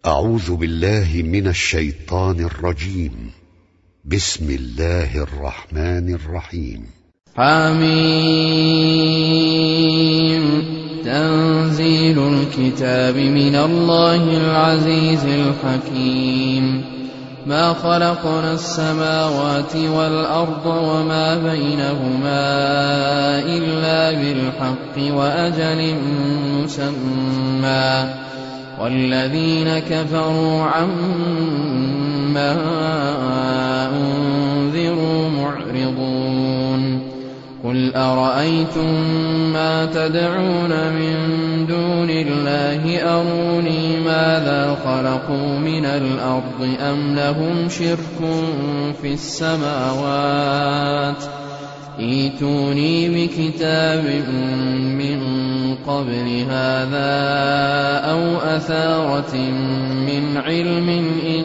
أعوذ بالله من الشيطان الرجيم. بسم الله الرحمن الرحيم. حميم. تنزيل الكتاب من الله العزيز الحكيم. ما خلقنا السماوات والأرض وما بينهما إلا بالحق وأجل مسمى، والذين كفروا عما أنذروا معرضون. قل أرأيتم ما تدعون من دون الله أروني ماذا خلقوا من الأرض أم لهم شرك في السماوات، ائتوني بكتاب من قبل هذا أو أثارة من علم إن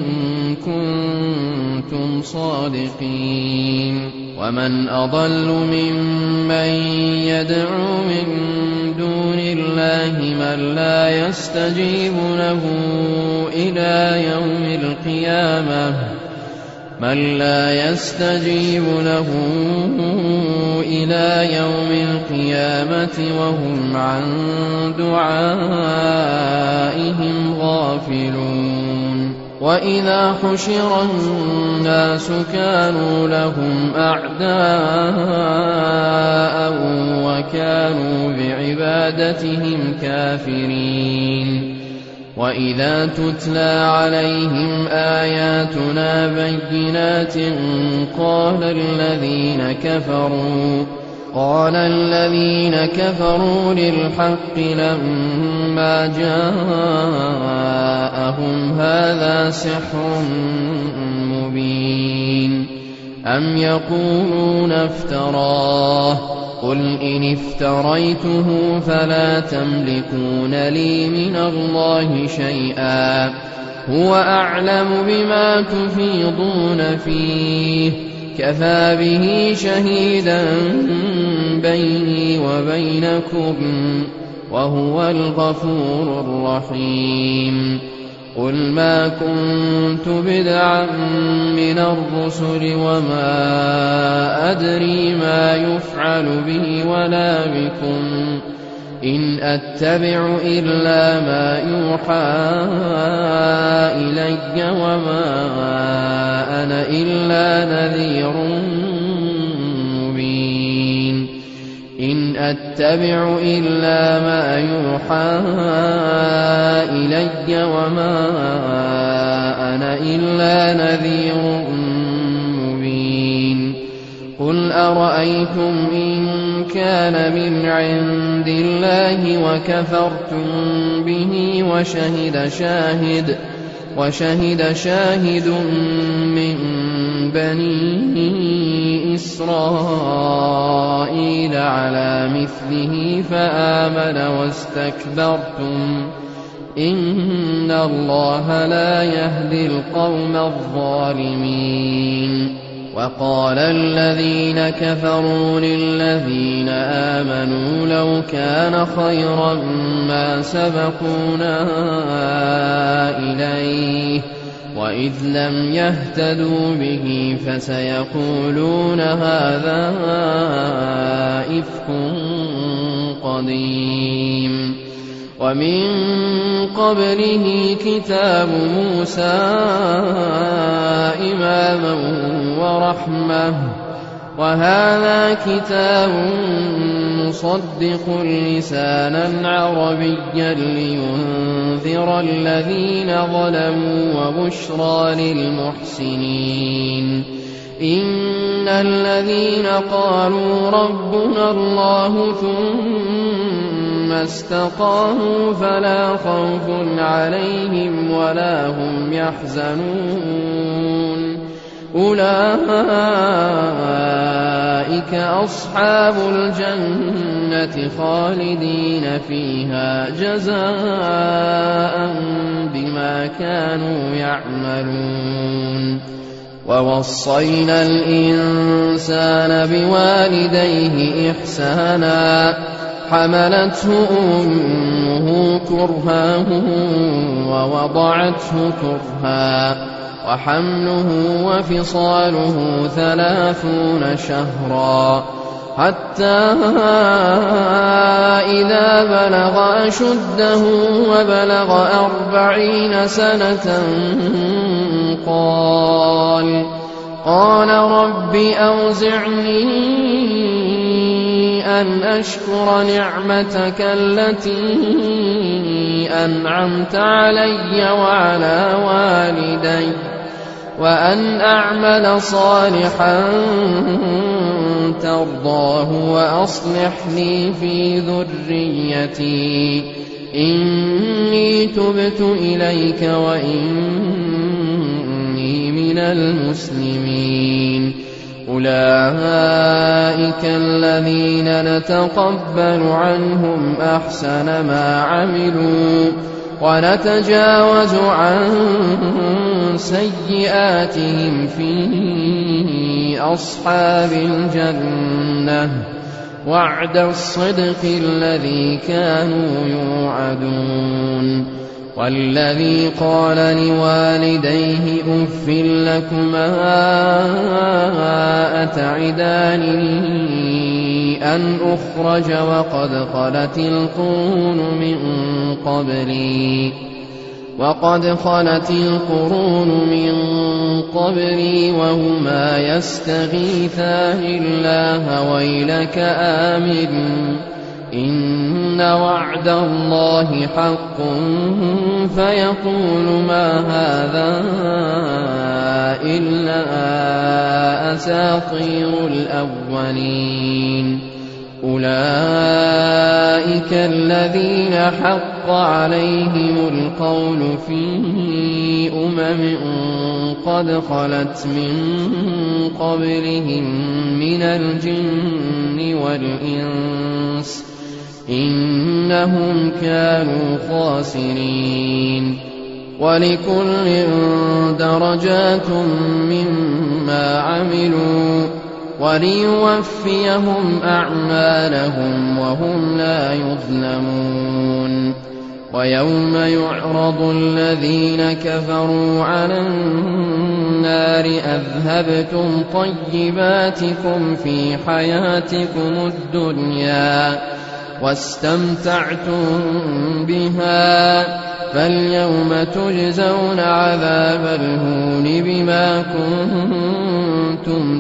كنتم صادقين. ومن أضل ممن يدعو من دون الله من لا يستجيب له إلى يوم القيامة وهم عن دعائهم غافلون. وإذا حشر الناس كانوا لهم أعداء وكانوا بعبادتهم كافرين. وإذا تتلى عليهم آياتنا بينات قال الذين كفروا للحق لما جاءهم هذا سحر مبين. أم يقولون افتراه، قل إن افتريته فلا تملكون لي من الله شيئا، هو أعلم بما تفيضون فيه، كفى به شهيدا بيني وبينكم وهو الغفور الرحيم. قل ما كنت بدعا من الرسل وما أدري ما يفعل بي ولا بكم، إن أتبع إلا ما يوحى إلي وما أنا إلا نذير مبين. إن أتبع إلا ما يوحى إلي وما أنا إلا نذير مبين. قل أرأيتم إن كان من عند الله وكفرتم به وشهد شاهد من بني إسرائيل على مثله فآمن واستكبرتم، إن الله لا يهدي القوم الظالمين. وقال الذين كفروا للذين آمنوا لو كان خيرا ما سبقونا إليه، وإذ لم يهتدوا به فسيقولون هذا إفك قديم. ومن قبله كتاب موسى إماما ورحمة، وهذا كتاب مصدق لسانا عربيا لينذر الذين ظلموا وبشرى للمحسنين. إن الذين قالوا ربنا الله ثم استقاموا فلا خوف عليهم ولا هم يحزنون، أولئك أصحاب الجنة خالدين فيها جزاء بما كانوا يعملون. ووصينا الإنسان بوالديه إحسانا، حملته أمه كرها ووضعته كرها وحمله وفصاله 30 شهرا حتى إذا بلغ أشده وبلغ 40 سنة قال رب أوزعني أن أشكر نعمتك التي أنعمت علي وعلى والدي وأن أعمل صالحا ترضاه وأصلح لي في ذريتي إني تبت إليك وإني من المسلمين أولئك الذين نتقبل عنهم أحسن ما عملوا ونتجاوز عن سيئاتهم في أصحاب الجنة وعد الصدق الذي كانوا يوعدون والذي قال لوالديه أف لكما أتعدانني أن أخرج وقد خلت القرون من قبلي وهما يستغيثان الله ويلك آمن إن وعد الله حق فيقول ما هذا إلا أساطير الأولين أولئك الذين حق عليهم القول في قد خلت من قبلهم من الجن والإنس إنهم كانوا خاسرين ولكل درجات مما عملوا وليوفيهم أعمالهم وهم لا يظلمون ويوم يعرض الذين كفروا على النار أذهبتم طيباتكم في حياتكم الدنيا واستمتعتم بها فاليوم تجزون عذاب الهون بما كنتم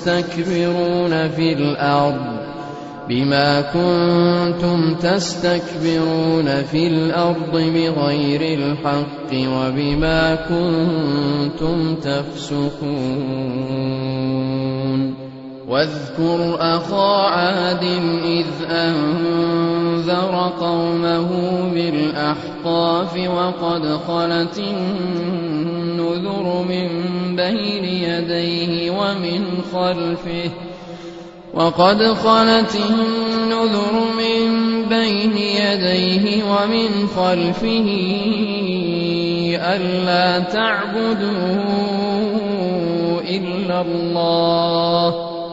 تستكبرون في الأرض بغير الحق وبما كنتم تفسقون واذكر أخا عاد إذ أنذر قومه بالأحقاف النذر من بين يديه ومن خلفه ألا تعبدوا إلا الله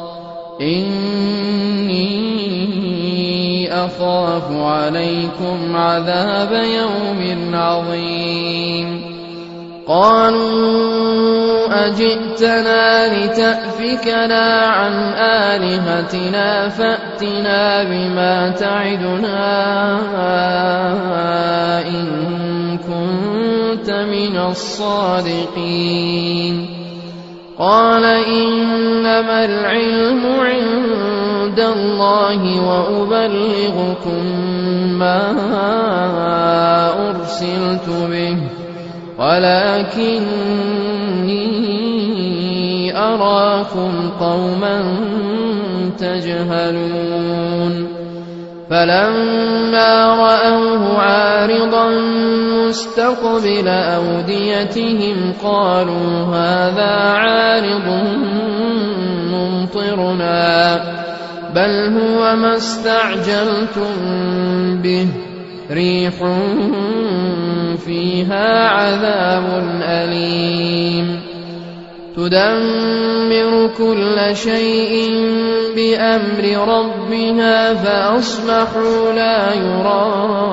إني أخاف عليكم عذاب يوم عظيم قالوا أجئتنا لتأفكنا عن آلهتنا فأتنا بما تعدنا إن كنت من الصادقين قال إنما العلم عند الله وأبلغكم ما أرسلت به ولكني أراكم قوما تجهلون فلما رأوه عارضا مستقبل أوديتهم قالوا هذا عارض ممطرنا بل هو ما استعجلتم به ريح فيها عذاب أليم تدمر كل شيء بأمر ربها فأصبحوا لا يرى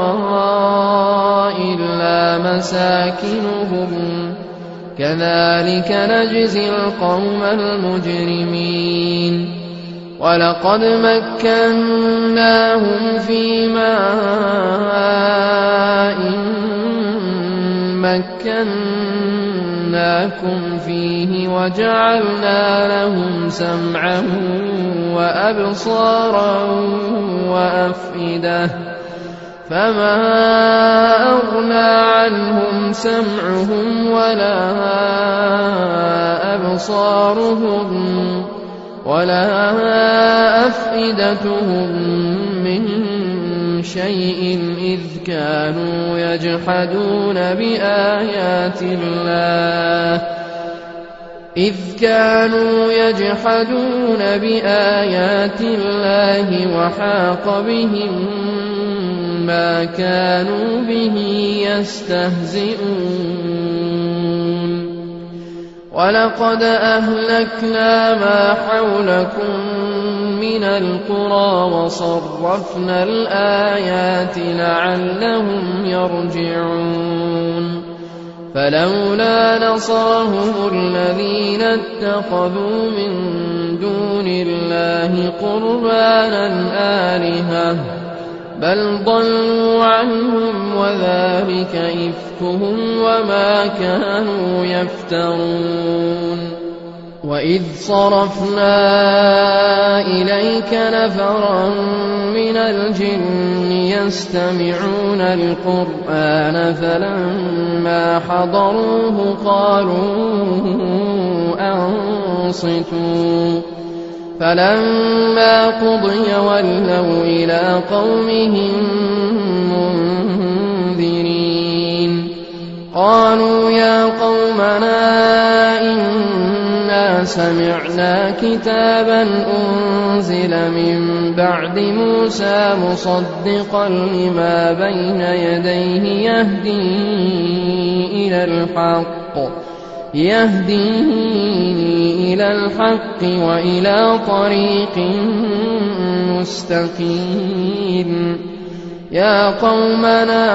إلا مساكنهم كذلك نجزي القوم المجرمين ولقد مكناهم في ماء مكناكم فيه وجعلنا لهم سمعا وأبصارا وأفئدة فما أغنى عنهم سمعهم ولا أبصارهم ولا أفئدتهم من شيء إذ كانوا يجحدون بآيات الله وحاق بهم ما كانوا به يستهزئون ولقد أهلكنا ما حولكم من القرى وصرفنا الآيات لعلهم يرجعون فلولا نصرهم الذين اتخذوا من دون الله قربانا آلهة بل ضلوا عنهم وذلك إفكهم وما كانوا يفترون وإذ صرفنا إليك نفرا من الجن يستمعون القرآن فلما حضروه قالوا أنصتوا فلما قضي ولوا إلى قومهم منذرين قالوا يا قومنا إنا سمعنا كتابا أنزل من بعد موسى مصدقا لما بين يديه يهدي إلى الحق وإلى طريق مستقيم يا قومنا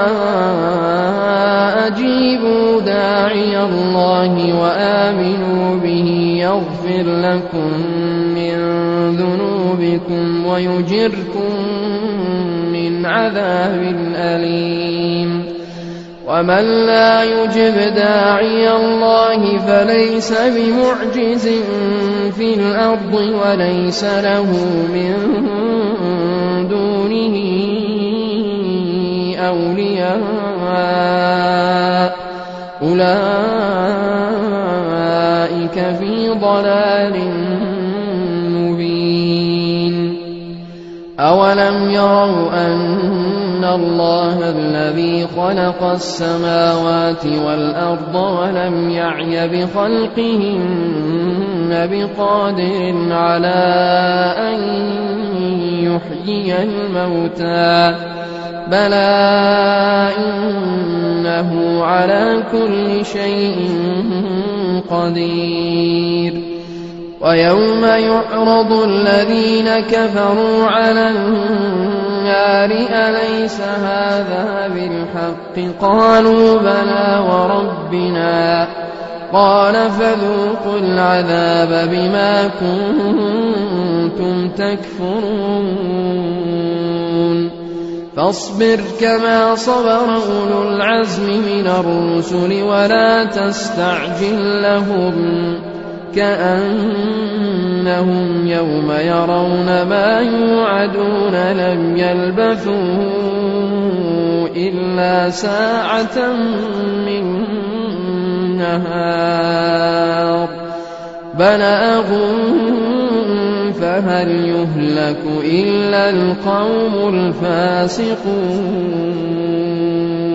أجيبوا داعي الله وآمنوا به يغفر لكم من ذنوبكم ويجركم من عذاب أليم ومن لا يجب داعي الله فليس بمعجز في الأرض وليس له من دونه أولياء أولئك في ضلال مبين أولم يروا أن الله الذي خلق السماوات والأرض ولم يعي بخلقهن بقادر على أن يحيي الموتى بلى إنه على كل شيء قدير ويوم يعرض الذين كفروا على النار أليس هذا بالحق قالوا بلى وربنا قال فذوقوا العذاب بما كنتم تكفرون فاصبر كما صبر أولو العزم من الرسل ولا تستعجل لهم كأنهم يوم يرون ما يوعدون لم يلبثوا إلا ساعة من نهار بلاغ فهل يهلك إلا القوم الفاسقون